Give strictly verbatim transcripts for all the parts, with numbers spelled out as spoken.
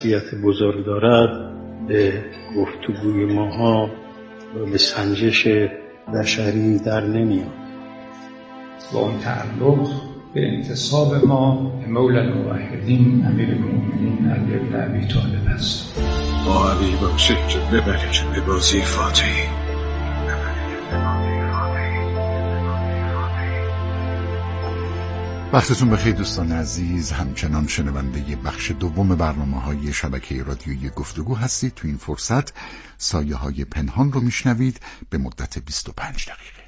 حیثیت بزرگ دارد به گفتگوی ماها و به سنجش بشری در نمیاد. با اون تعلق به انتصاب ما به مولا الموحدین امیر المؤمنین علی بن ابی طالب است. با علی باشه که ببری که به بازی فاتحی. وقتتون بخیر دوستان عزیز، همچنان شنونده بخش دوم برنامه‌های شبکه رادیویی گفتگو هستید. تو این فرصت سایه های پنهان رو میشنوید به مدت بیست و پنج دقیقه.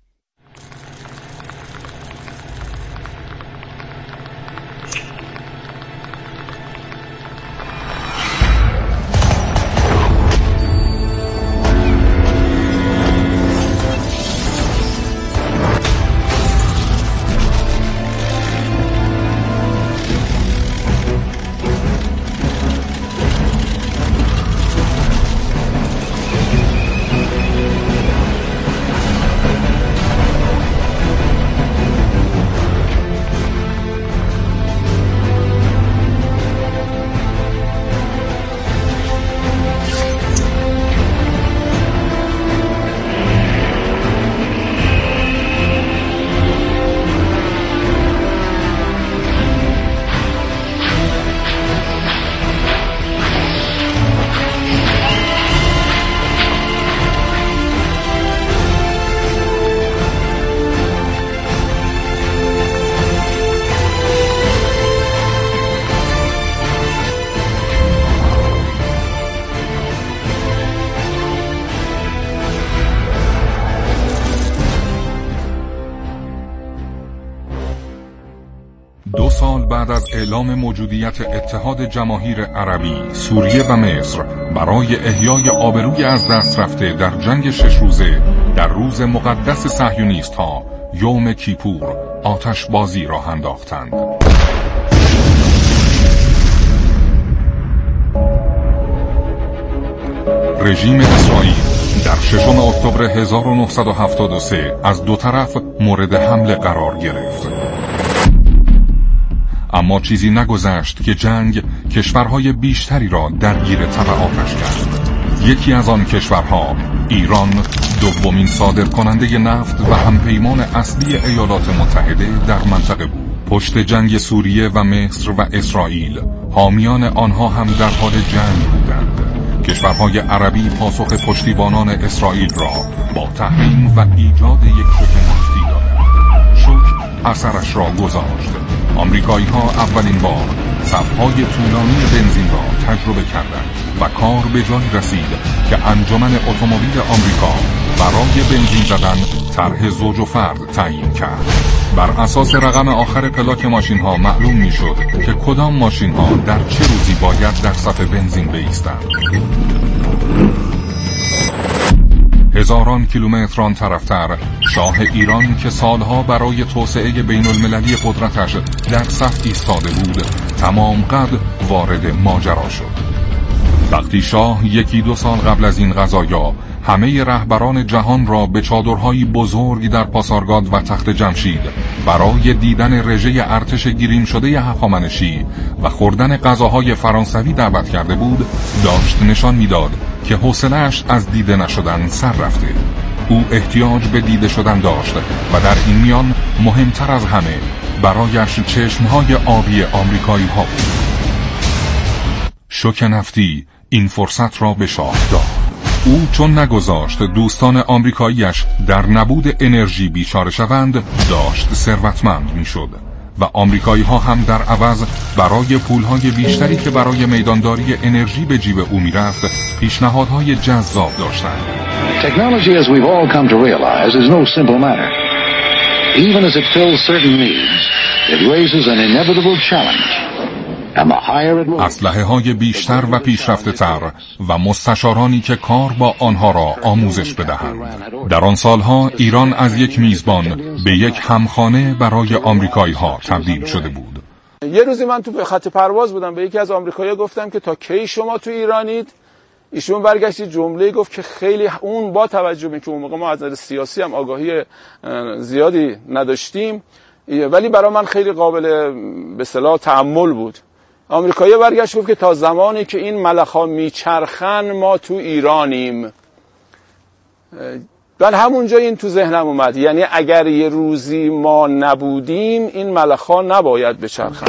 دو سال بعد از اعلام موجودیت اتحاد جماهیر عربی، سوریه و مصر برای احیای آبروی از دست رفته در جنگ شش روزه در روز مقدس صهیونیست ها یوم کیپور آتش بازی راه انداختند. رژیم اسرائیل در ششم اکتبر هزار و نهصد و هفتاد و سه از دو طرف مورد حمله قرار گرفت. اما چیزی نگذشت که جنگ کشورهای بیشتری را درگیر تبعاتش کرد. یکی از آن کشورها، ایران، دومین صادرکننده نفت و همپیمان اصلی ایالات متحده در منطقه بود. پشت جنگ سوریه و مصر و اسرائیل، حامیان آنها هم در حال جنگ بودند. کشورهای عربی پاسخ پشتیبانان اسرائیل را با تحریم و ایجاد یک شوک نفتی دادند. شوک اثرش را گذاشت. آمریکایی ها اولین بار صفهای طولانی بنزین را تجربه کردند و کار به جایی رسید که انجمن اتومبیل آمریکا برای بنزین زدن طرح زوج و فرد تعیین کرد. بر اساس رقم آخر پلاک ماشین ها معلوم می شد که کدام ماشین ها در چه روزی باید در صف بنزین بایستند. هزاران کیلومتر آن طرفتر، شاه ایران که سالها برای توسعه بین المللی قدرتش در صف ایستاده بود، تمام قد وارد ماجرا شد. وقتی شاه یکی دو سال قبل از این قضایا همه رهبران جهان را به چادرهای بزرگ در پاسارگاد و تخت جمشید برای دیدن رژه ارتش گریم شده هخامنشی و خوردن غذاهای فرانسوی دعوت کرده بود، داشت نشان میداد که حوصله‌اش از دیده نشدن سر رفته. او احتیاج به دیده شدن داشت و در این میان مهمتر از همه برایش چشمهای آبی آمریکایی ها بود. شوک نفتی این فرصت را به شاه داد. او چون نگذاشت دوستان آمریکاییش در نبود انرژی بیچاره شوند، داشت ثروتمند میشد و آمریکایی ها هم در عوض برای پولهای بیشتری که برای میدانداری انرژی به جیب او میرفت پیشنهادهای جذاب داشتند. Technology, as we've all come to realize, is no simple matter. Even as it fills certain needs, it raises an inevitable challenge. اسلحه های بیشتر و پیشرفته تر و مستشارانی که کار با آنها را آموزش بدهند. در آن سالها ایران از یک میزبان به یک همخانه برای آمریکایی ها تبدیل شده بود. یه روزی من تو خط پرواز بودم، به یکی از آمریکایی‌ها گفتم که تا کی شما تو ایرانید؟ ایشون برگشت جمله گفت که خیلی اون با توجه به که اون موقع ما از نظر سیاسی هم آگاهی زیادی نداشتیم، ولی برای من خیلی قابل به اصطلاح تأمل بود. آمریکایی برگشت گفت که تا زمانی که این ملخ‌ها میچرخن ما تو ایرانیم. من همونجا این تو ذهنم اومد، یعنی اگر یه روزی ما نبودیم این ملخ‌ها نباید بچرخند.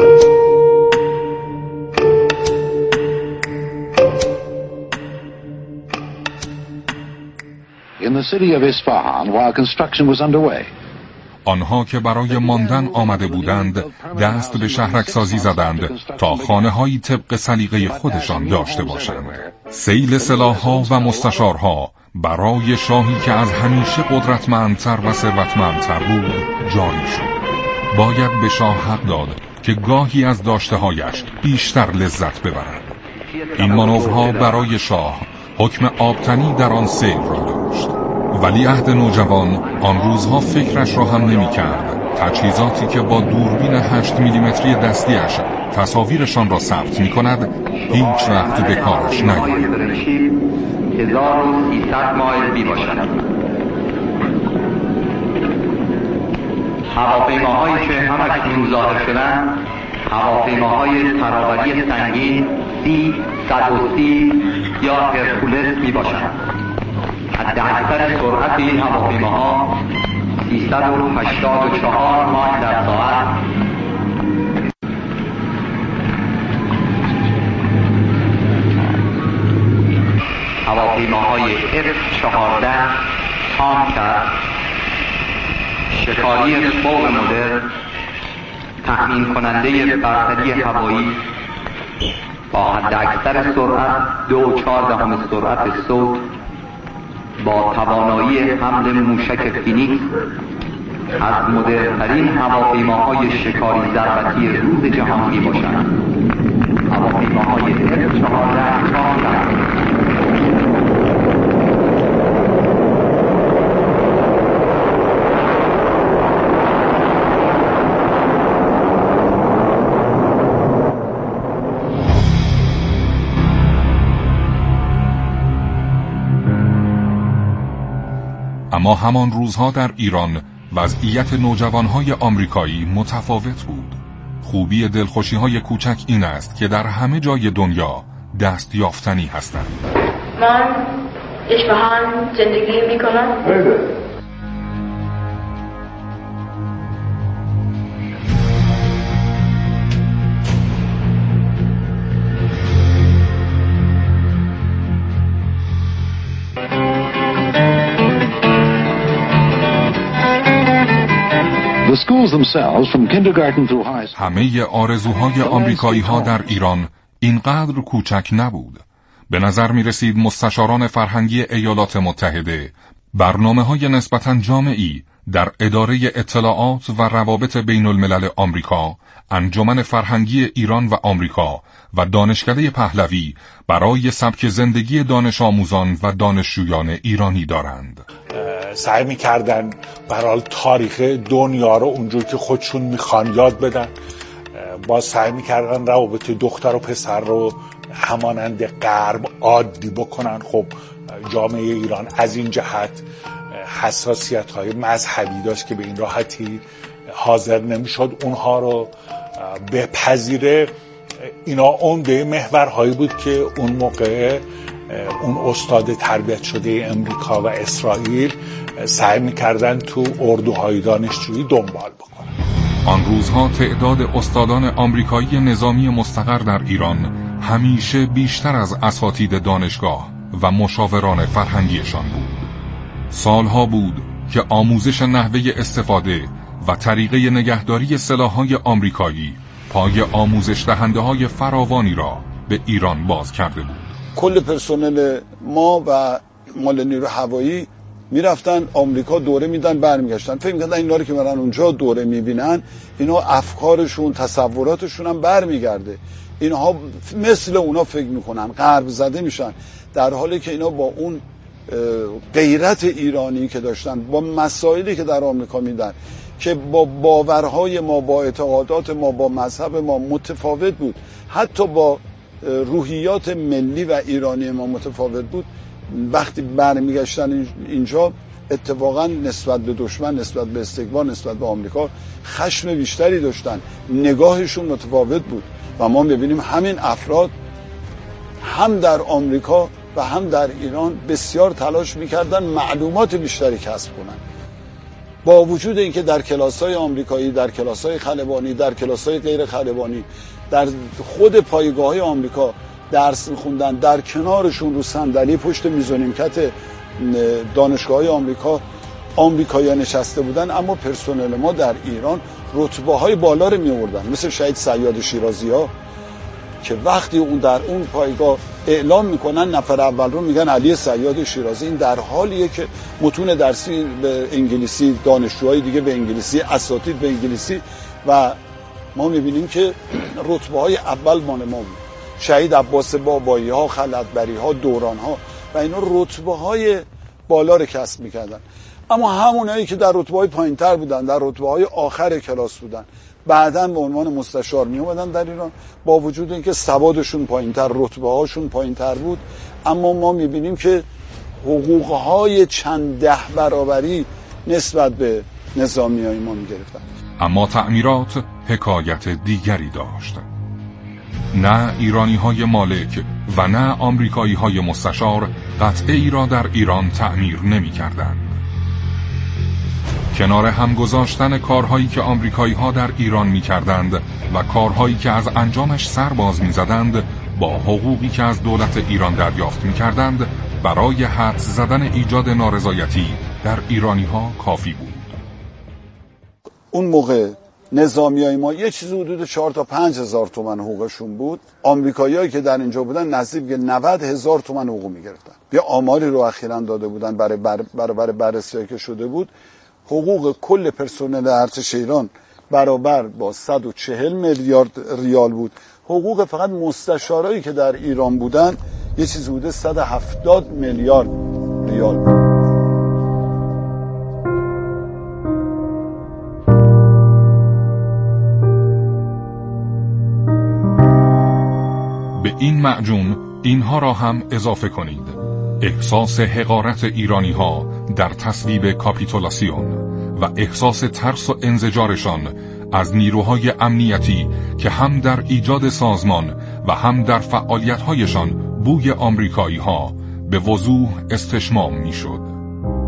In the city of Isfahan, while construction was underway, آنها که برای ماندن آمده بودند دست به شهرکسازی زدند تا خانه‌هایی طبق سلیقه خودشان داشته باشند. سیل سلاح‌ها و مستشارها برای شاهی که از همیشه قدرتمندتر و ثروتمندتر بود جاری شد. باید به شاه حق داد که گاهی از داشته‌هایش بیشتر لذت ببرد. این مانورها برای شاه حکم آبتنی در آن سیل را داشت. ولیعهد نوجوان آن روزها فکرش را هم نمی کرد تجهیزاتی که با دوربین هشت میلیمتری دستیش تصاویرشان را ثبت می کند هیچ وقت به کارش نیاید. هزار و سیصد مایل بی باشد. هواپیماهایی که هم اکنون ظاهر شدند هواپیماهای ترابری سنگین سی صد و سی یا هرکولس می باشند. حد اکثر سرعت این هواپیماها سیصد و هشتاد و چهار مایل در ساعت. هواپیماهای اف چهارده تانکر شکاری فوق مدرن تأمین کننده برتری هوایی با حد اکثر سرعت دو و چهار دهم سرعت صوت با توانایی حمل موشک فینیکس از مدرن‌ترین هواپیماهای شکاری ضربتی روز جهان می باشند. هواپیماهای اف چهارده تانکر اما همان روزها در ایران وضعیت نوجوانهای آمریکایی متفاوت بود. خوبی دلخوشی‌های کوچک این است که در همه جای دنیا دست یافتنی هستند. من اصفهان زندگی می‌کنم. همه آرزوهای آمریکایی ها در ایران اینقدر کوچک نبود. به نظر می رسید مستشاران فرهنگی ایالات متحده برنامه های نسبتاً جامعی در اداره اطلاعات و روابط بین الملل آمریکا، انجمن فرهنگی ایران و آمریکا و دانشکده پهلوی برای سبک زندگی دانش آموزان و دانشجویان ایرانی دارند. سعی می‌کردن برای تاریخ دنیا رو اونجور که خودشون میخوان یاد بدن. با سعی می‌کردن روابط دختر و پسر رو همانند غرب عادی بکنن. خب جامعه ایران از این جهت حساسیت‌های مذهبی داشت که به این راحتی حاضر نمی‌شد اونها رو بپذیره. اینا عمده محورهایی بود که اون موقع اون استاد تربیت شده امریکا و اسرائیل سعی می‌کردن تو اردوهای دانشجویی دنبال بکنن. آن روزها تعداد استادان آمریکایی نظامی مستقر در ایران همیشه بیشتر از اساتید دانشگاه و مشاوران فرهنگیشان بود. سالها بود که آموزش نحوه استفاده و طریقه نگهداری سلاح‌های آمریکایی پای آموزش دهنده‌های فراوانی را به ایران باز کرده بود. کل پرسنل ما و مال نیرو هوایی میرفتن آمریکا دوره میدن برمیگشتن. فکر می‌کردن اینا رو که برن اونجا دوره میبینن اینا افکارشون تصوراتشون هم برمیگرده. اینها مثل اونا فکر میکنن، غرب زده میشن، در حالی که اینا با اون غیرت ایرانی که داشتن، با مسائلی که در آمریکا میدن که با باورهای ما، با اعتقادات ما، با مذهب ما متفاوت بود، حتی با روحیات ملی و ایرانی ما متفاوت بود، وقتی برمیگشتن اینجا اتفاقا نسبت به دشمن، نسبت به استکبار، نسبت به آمریکا خشم بیشتری داشتن. نگاهشون متفاوت بود. و ما می‌بینیم همین افراد هم در آمریکا و هم در ایران بسیار تلاش می‌کردن معلومات بیشتری کسب کنن. با وجود اینکه در کلاس‌های آمریکایی، در کلاس‌های خلبانی، در کلاس‌های غیر خلبانی، در خود پایگاه‌های آمریکا درس می‌خوندن، در کنارشون رو صندلی پشت میز و نیمکت دانشگاه‌های آمریکا آمریکایی‌ها نشسته بودن، اما پرسنل ما در ایران رتبه‌های بالا رو می‌آوردن، مثل شهید صیاد شیرازی‌ها که وقتی اون در اون پایگاه اعلام میکنن نفر اول رو میگن علی صیاد شیرازی. این در حالیه که متون درسی به انگلیسی، دانشجوهای دیگه به انگلیسی، اساتید به انگلیسی، و ما میبینیم که رتبه های اول مال ما بود. شهید عباس بابایی ها، خلعتبری ها، دوران ها و اینا رتبه های بالا رو کسب میکردن. اما همونایی که در رتبه های پایین تر بودن، در رتبه های آخر کلاس بودن، بعداً به عنوان مستشار می اومدن در ایران، با وجود اینکه سوادشون پایینتر، رتبه هاشون پایینتر بود، اما ما میبینیم که حقوق های چند ده برابری نسبت به نظامیای ما میگرفتن. اما تعمیرات حکایت دیگری داشت. نه ایرانی های مالک و نه آمریکایی های مستشار قطعه ای را در ایران تعمیر نمی کردند. کنار هم گذاشتن کارهایی که آمریکایی ها در ایران می کردند و کارهایی که از انجامش سر باز می زدند با حقوقی که از دولت ایران دریافت می کردند برای حدس زدن ایجاد نارضایتی در ایرانی ها کافی بود. اون موقع نظامیای ما یه چیزی حدود چهار تا پنج هزار تومن حقوقشون بود. آمریکاییایی که در اینجا بودن نزدیک به نود هزار تومن حقوق می گرفتن. یه آماری رو اخیراً داده بودن برای بر برابر بررسی که شده بود. حقوق کل پرسنل ارتش ایران برابر با صد و چهل میلیارد ریال بود. حقوق فقط مستشارایی که در ایران بودن یه چیزی بوده صد و هفتاد میلیارد ریال بود. به این معجون اینها را هم اضافه کنید: احساس حقارت ایرانی ها در تصویب کاپیتولاسیون و احساس ترس و انزجارشان از نیروهای امنیتی که هم در ایجاد سازمان و هم در فعالیت‌هایشان بوی آمریکایی ها به وضوح استشمام می‌شد.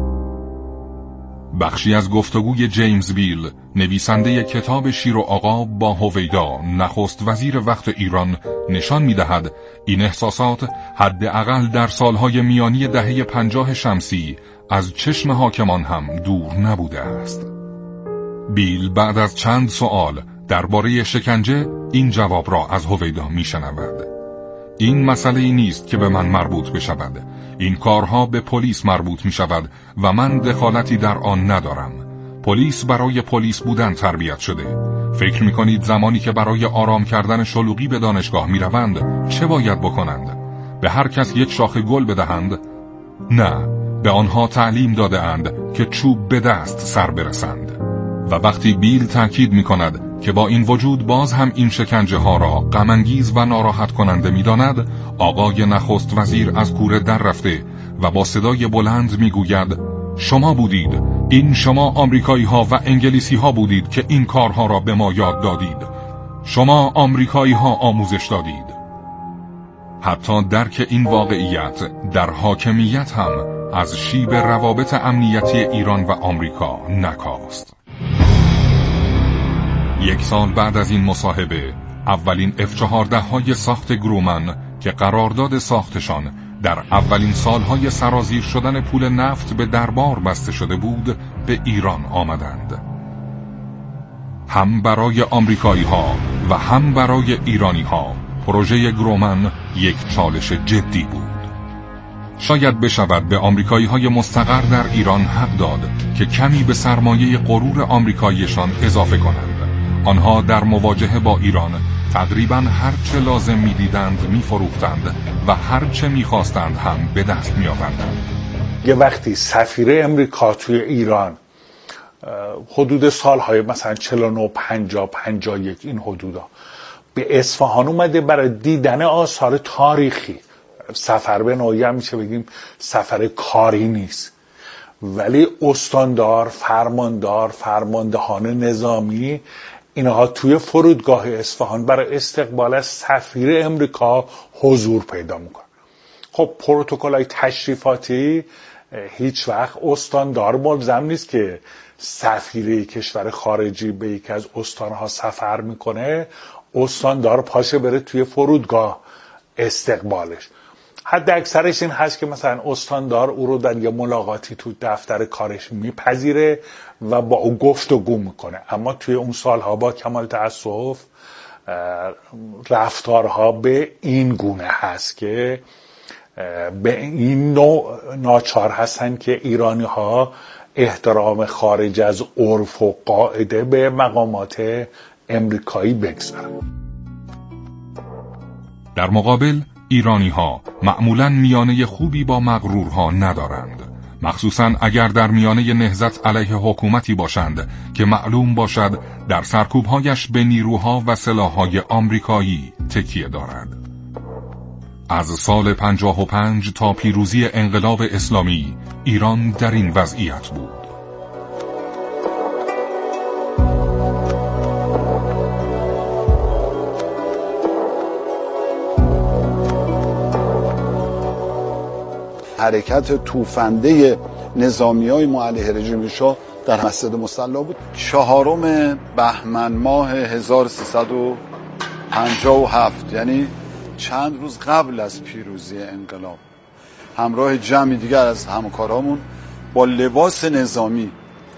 بخشی از گفتگوی جیمز بیل، نویسنده کتاب شیر و آقا با هویدا، نخست وزیر وقت ایران، نشان می‌دهد این احساسات حداقل در سالهای میانی دهه پنجاه شمسی از چشم حاکمان هم دور نبوده است. بیل بعد از چند سوال درباره شکنجه این جواب را از هویدا می‌شنود: این مسئله ای نیست که به من مربوط بشود. این کارها به پلیس مربوط می شود و من دخالتی در آن ندارم. پلیس برای پلیس بودن تربیت شده. فکر می کنید زمانی که برای آرام کردن شلوغی به دانشگاه می روند چه باید بکنند؟ به هر کس یک شاخه گل بدهند؟ نه، به آنها تعلیم داده اند که چوب به دست سر برسند. و وقتی بیل تاکید می کند که با این وجود باز هم این شکنجه ها را غم انگیز و ناراحت کننده می داند، آقای نخست وزیر از کوره در رفته و با صدای بلند می گوید: شما بودید، این شما آمریکایی ها و انگلیسی ها بودید که این کارها را به ما یاد دادید. شما آمریکایی ها آموزش دادید. حتی درک این واقعیت در حاکمیت هم از شیب روابط امنیتی ایران و آمریکا نکاست. یک سال بعد از این مصاحبه، اولین اف چهارده های ساخت گرومن که قرارداد ساختشان در اولین سالهای سرازیر شدن پول نفت به دربار بسته شده بود، به ایران آمدند. هم برای آمریکایی ها و هم برای ایرانی ها پروژه گرومن یک چالش جدی بود. شاید بشود به آمریکایی های مستقر در ایران حق داد که کمی به سرمایه غرور آمریکاییشان اضافه کنند. آنها در مواجهه با ایران تقریباً هر چه لازم می‌دیدند می‌فروختند و هر چه می‌خواستند هم به دست می‌آوردند. یه وقتی سفیر امریکا توی ایران حدود سالهای مثلا چهل و نه پنجاه پنجاه و یک این حدودا به اصفهان اومده برای دیدن آثار تاریخی، سفر به نوعی هم میشه بگیم سفر کاری نیست، ولی استاندار، فرماندار، فرماندهان نظامی اینها توی فرودگاه اصفهان برای استقبال از سفیر امریکا حضور پیدا میکنن. خب پروتکل‌های تشریفاتی هیچ وقت استاندار ملزم نیست که سفیر کشور خارجی به یکی از استانها سفر میکنه استاندار پاشه بره توی فرودگاه استقبالش. حد اکثرش این هست که مثلا استاندار او رو در یه ملاقاتی تو دفتر کارش میپذیره و با او گفتگو میکنه. اما توی اون سالها با کمال تأسف رفتارها به این گونه هست که به این نوع ناچار هستن که ایرانی ها احترام خارج از عرف و قاعده به مقامات امریکایی بگذارن. در مقابل ایرانی ها معمولاً میانه خوبی با مغرورها ندارند، مخصوصاً اگر در میانه نهضت علیه حکومتی باشند که معلوم باشد در سرکوبهایش به نیروها و سلاحهای آمریکایی تکیه دارد. از سال پنجاه و پنج تا پیروزی انقلاب اسلامی ایران در این وضعیت بود. حرکت توفنده نظامیای ما علیه رژیم شاه در مسجد مصلی بود. چهارم بهمن ماه هزار و سیصد و پنجاه و هفت، یعنی چند روز قبل از پیروزی انقلاب، همراه جمعی دیگر از همکارامون با لباس نظامی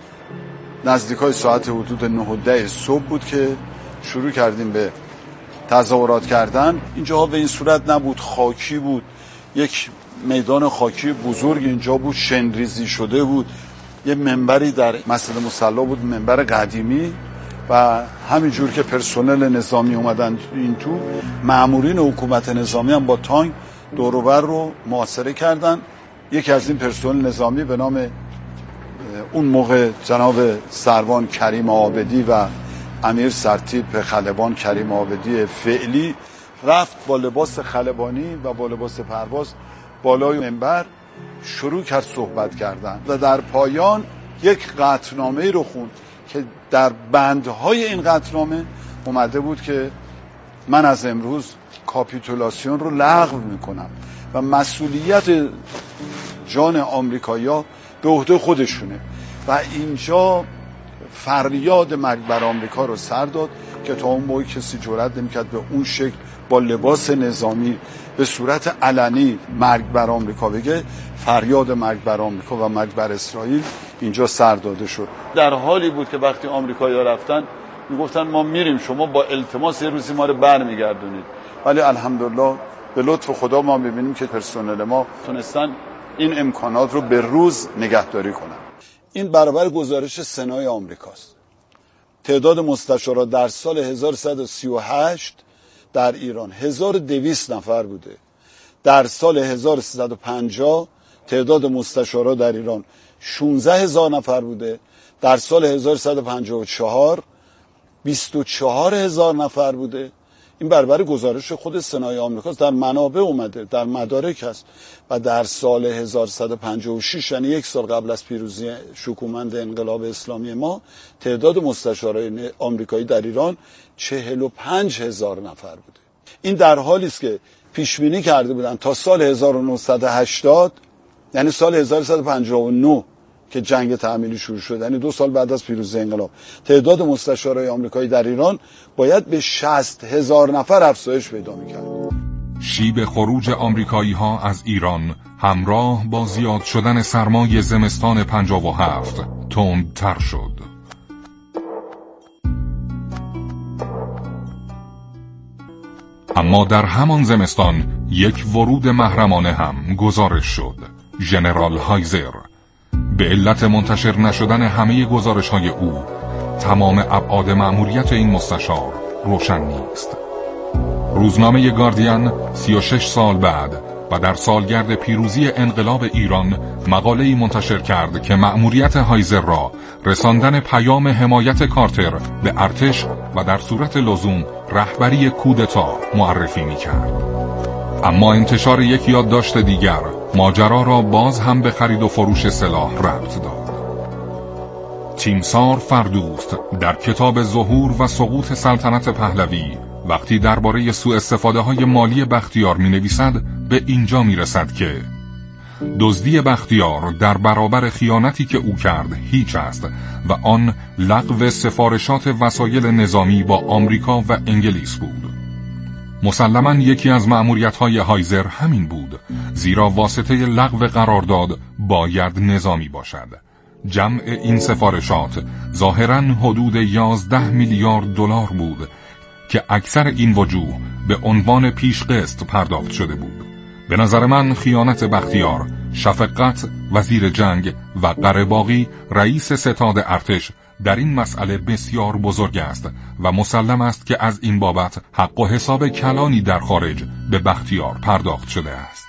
نزدیکای ساعت حدود نه و ده صبح بود که شروع کردیم به تظاهرات کردن. اینجا به این صورت نبود، خاکی بود، یک میدان خاکی بزرگ اینجا بود، شنریزی شده بود، یه منبری در مسجد مصلی بود، منبر قدیمی، و همینجور که پرسنل نظامی اومدن این تو، مامورین حکومت نظامی هم با تانک دور و بر رو محاصره کردن. یکی از این پرسنل نظامی به نام اون موقع جناب سروان کریم عابدی و امیر سرتیپ خلبان کریم عابدی فعلی رفت با لباس خلبانی و با لباس پرواز بالای منبر شروع کرد صحبت کردن و در پایان یک قطعنامه رو خوند که در بندهای این قطعنامه اومده بود که من از امروز کاپیتولاسیون رو لغو میکنم و مسئولیت جان آمریکایی‌ها به عهده خودشونه و اینجا فریاد مرگ بر آمریکا رو سر داد که تا اون موقع کسی جرئت نمی‌کرد به اون شکل با لباس نظامی به صورت علنی مرگ بر آمریکا بگه. فریاد مرگ بر آمریکا و مرگ بر اسرائیل اینجا سر داده شد. در حالی بود که وقتی آمریکایی‌ها رفتن میگفتن ما میریم، شما با التماس یه روزی ما رو برمیگردونید، ولی الحمدلله به لطف خدا ما میبینیم که پرسنل ما تونستن این امکانات رو به روز نگهداری کنن. این برابر گزارش سنای آمریکاست. تعداد مستشاران در سال هزار و صد و سی و هشت در ایران هزار و دویست نفر بوده. در سال هزار و سیصد و پنجاه تعداد مستشاران در ایران شانزده هزار نفر بوده. در سال هزار و سیصد و پنجاه و چهار بیست و چهار هزار نفر بوده. این برابر گزارش خود سنای آمریکاست، در منابع اومده، در مدارک هست. و در سال هزار و سیصد و پنجاه و شش، یعنی یک سال قبل از پیروزی شکومند انقلاب اسلامی ما، تعداد مستشاران آمریکایی در ایران چهل و پنج هزار نفر بوده. این در حالی است که پیش بینی کرده بودن تا سال هزار و نهصد و هشتاد، یعنی سال هزار و سیصد و پنجاه و نه که جنگ تحمیلی شروع شد، یعنی دو سال بعد از پیروزی انقلاب، تعداد مستشارای آمریکایی در ایران باید به شصت هزار نفر افزایش پیدا می‌کرد. شیب خروج آمریکایی ها از ایران همراه با زیاد شدن سرمای زمستان پنجاه و هفت تندتر شد. اما در همان زمستان یک ورود محرمانه هم گزارش شد. ژنرال هایزر به علت منتشر نشدن همه گزارش‌های او، تمام ابعاد مأموریت این مستشار روشن نیست. روزنامه گاردین سی و شش سال بعد و در سالگرد پیروزی انقلاب ایران مقاله‌ای منتشر کرد که مأموریت هایزر را رساندن پیام حمایت کارتر به ارتش و در صورت لزوم رهبری کودتا معرفی می‌کرد. اما انتشار یک یادداشت دیگر ماجرا را باز هم به خرید و فروش سلاح ربط داد. تیمسار فردوست در کتاب ظهور و سقوط سلطنت پهلوی وقتی درباره سوء استفاده های مالی بختیار می نویسد به اینجا می رسد که دزدی بختیار در برابر خیانتی که او کرد هیچ است و آن لغو سفارشات وسایل نظامی با آمریکا و انگلیس بود. مسلماً یکی از مأموریت‌های هایزر همین بود، زیرا واسطه لغو قرارداد باید نظامی باشد. جمع این سفارشات ظاهراً حدود یازده میلیارد دلار بود که اکثر این وجوه به عنوان پیشقسط پرداخت شده بود. به نظر من خیانت بختیار، شفقت وزیر جنگ و قره‌باقی رئیس ستاد ارتش در این مسئله بسیار بزرگ است و مسلم است که از این بابت حق و حساب کلانی در خارج به بختیار پرداخت شده است.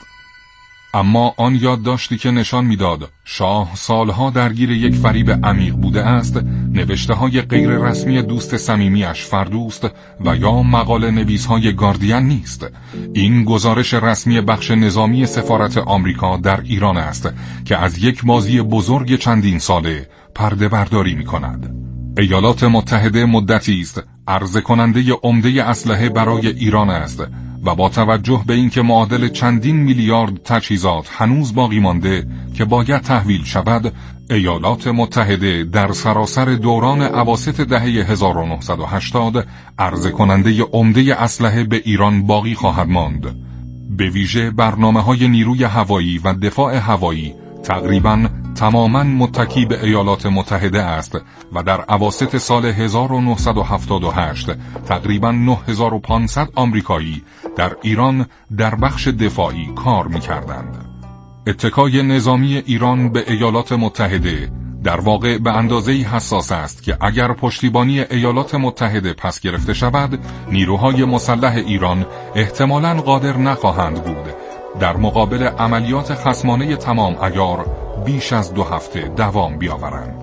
اما آن یادداشتی که نشان میداد شاه سالها درگیر یک فریب عمیق بوده است، نوشته های غیر رسمی دوست صمیمیش فردوست و یا مقاله نویس های گاردین نیست. این گزارش رسمی بخش نظامی سفارت آمریکا در ایران است که از یک بازی بزرگ چندین ساله پرده برداری می کند. ایالات متحده مدتی است عرضه کننده عمده اسلحه برای ایران است و با توجه به اینکه معادل چندین میلیارد تجهیزات هنوز باقی مانده که باید تحویل شود، ایالات متحده در سراسر دوران اواسط دهه هزار و نهصد و هشتاد عرضه کننده عمده اسلحه به ایران باقی خواهد ماند. به ویژه برنامه‌های نیروی هوایی و دفاع هوایی تقریباً تماماً متکی به ایالات متحده است و در اواسط سال هزار و نهصد و هفتاد و هشت تقریباً نه هزار و پانصد آمریکایی در ایران در بخش دفاعی کار می‌کردند. اتکای نظامی ایران به ایالات متحده در واقع به اندازه‌ای حساس است که اگر پشتیبانی ایالات متحده پس گرفته شود، نیروهای مسلح ایران احتمالاً قادر نخواهند بود در مقابل عملیات خصمانه تمام عیار بیش از دو هفته دوام بیاورند.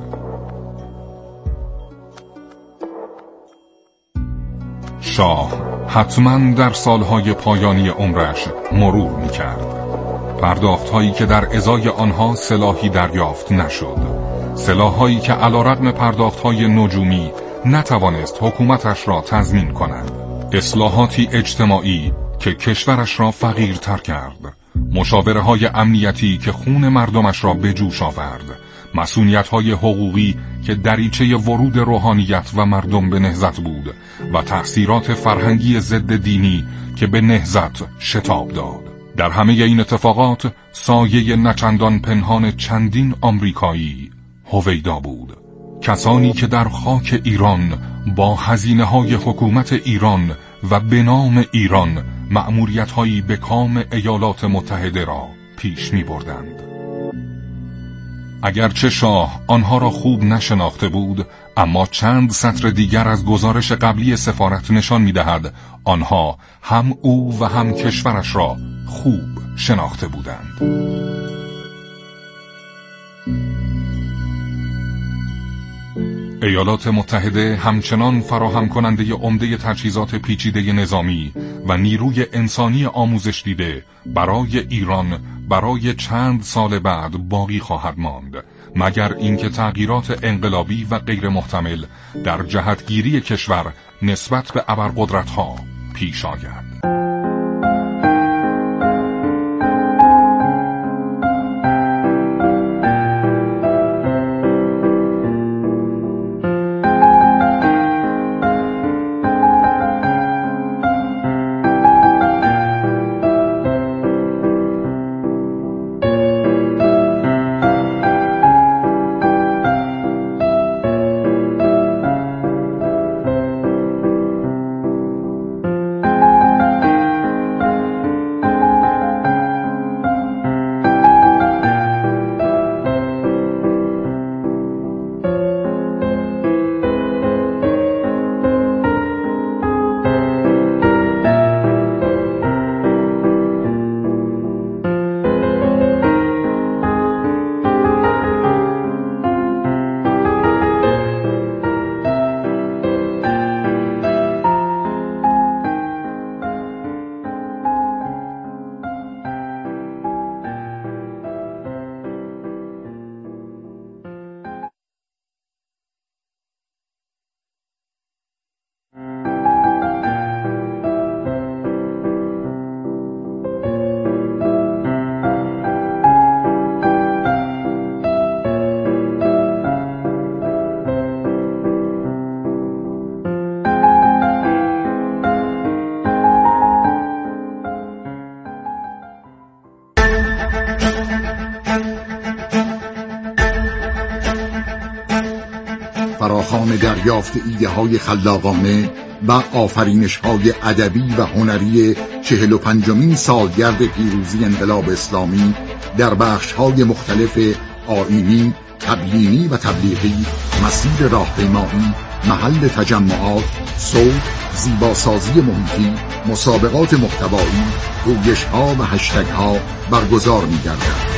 شاه حتما در سالهای پایانی عمرش مرور می‌کرد. پرداخت‌هایی که در ازای آنها سلاحی دریافت نشد. سلاح‌هایی که علیرغم پرداخت‌های نجومی نتوانست حکومتش را تضمین کند. اصلاحاتی اجتماعی که کشورش را فقیرتر کرد. مشاوره‌های امنیتی که خون مردمش را به جوش آورد. مسئولیت‌های حقوقی که دریچه ورود روحانیت و مردم به نهضت بود و تأثیرات فرهنگی ضد دینی که به نهضت شتاب داد. در همه این اتفاقات سایه نچندان پنهان چندین آمریکایی هویدا بود. کسانی که در خاک ایران با هزینه‌های حکومت ایران و به نام ایران مأموریت‌هایی به کام ایالات متحده را پیش می‌بردند. اگرچه شاه آنها را خوب نشناخته بود، اما چند سطر دیگر از گزارش قبلی سفارت نشان می‌دهد آنها هم او و هم کشورش را خوب شناخته بودند. ایالات متحده همچنان فراهم کننده عمده تجهیزات پیچیده نظامی و نیروی انسانی آموزش دیده برای ایران برای چند سال بعد باقی خواهد ماند، مگر اینکه تغییرات انقلابی و غیر محتمل در جهتگیری کشور نسبت به ابرقدرت‌ها پیش آید. فراخوان دریافت ایده های خلاقانه و آفرینش های ادبی و هنری چهل و پنجمین سالگرد پیروزی انقلاب اسلامی در بخش های مختلف آیینی، تبیینی و تبلیغی، مسیر راهپیمایی، محل تجمعات، صوت، زیباسازی محیطی، مسابقات محتوایی، گویش ها و هشتگ ها برگزار می گردد.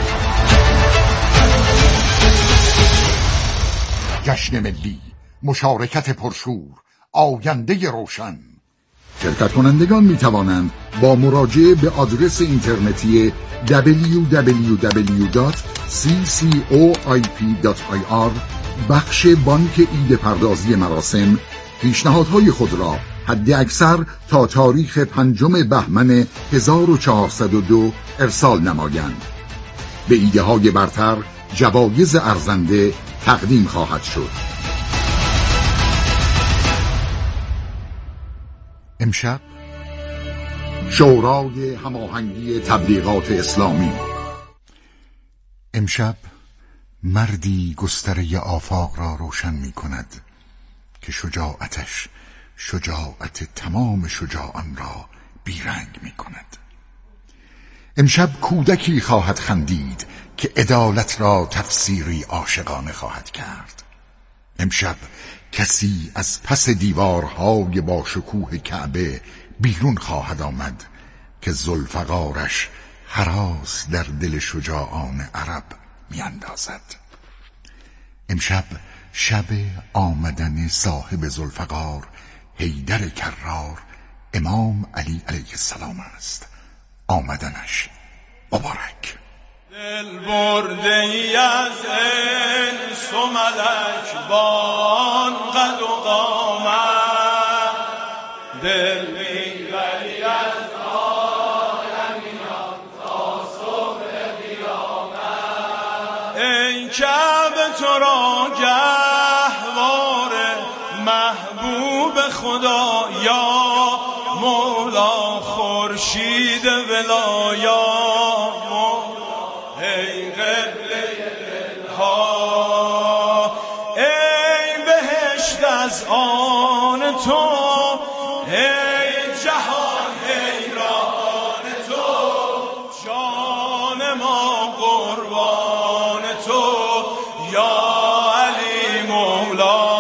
جشن ملی، مشارکت پرشور، آینده روشن. شرکت کنندگان می توانند با مراجعه به آدرس اینترنتی دبلیو دبلیو دبلیو دات سی سی او آی پی دات آی آر بخش بانک ایده پردازی مراسم پیشنهادهای خود را حد اکثر تا تاریخ پنجم بهمن هزار و چهارصد و دو ارسال نمایند. به ایده های برتر جوایز ارزنده تقدیم خواهد شد. امشب شورای هماهنگی تبلیغات اسلامی. امشب مردی گستره آفاق را روشن می کند که شجاعتش شجاعت تمام شجاعان را بیرنگ می کند. امشب کودکی خواهد خندید که عدالت را تفسیری عاشقانه خواهد کرد. امشب کسی از پس دیوارهای با شکوه کعبه بیرون خواهد آمد که ذوالفقارش هراس در دل شجاعان عرب می اندازد. امشب شب آمدن صاحب ذوالفقار حیدر کرار امام علی علیه السلام است. آمدنش مبارک. دل برده ای از انس و ملک بان قد و قامت، دل میبری از عالمیان تا صبح قیامت. ای کعبه تو را گهوار محبوب خدا یا مولا خورشید ولایا، ای قبله دلها، ای بهشت از آن تو، ای جهان حیران تو، جان ما قربان تو یا علی مولا.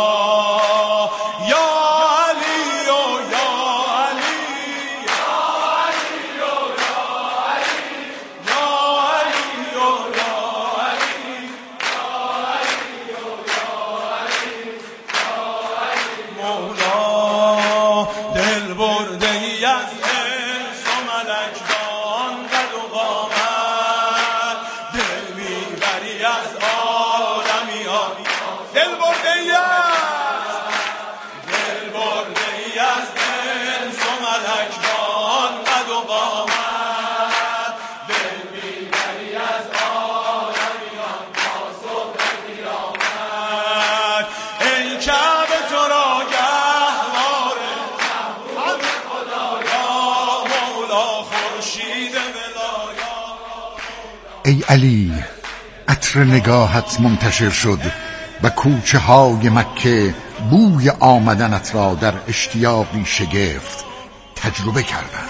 ای علی، عطر نگاهت منتشر شد و کوچه های مکه بوی آمدنت را در اشتیاقی شگفت تجربه کردند.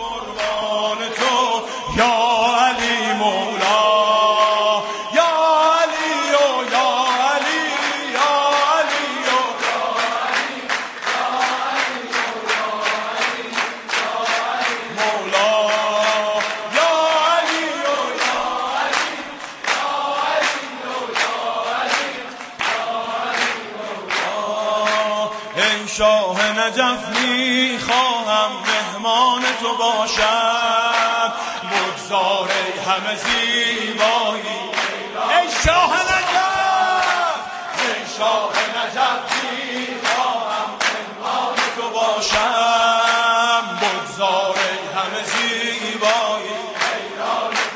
شاه نجف می خواهم مهمان تو باشم، بگذار ای همه زیبایی. ای شاه نجف، ای شاه نجف می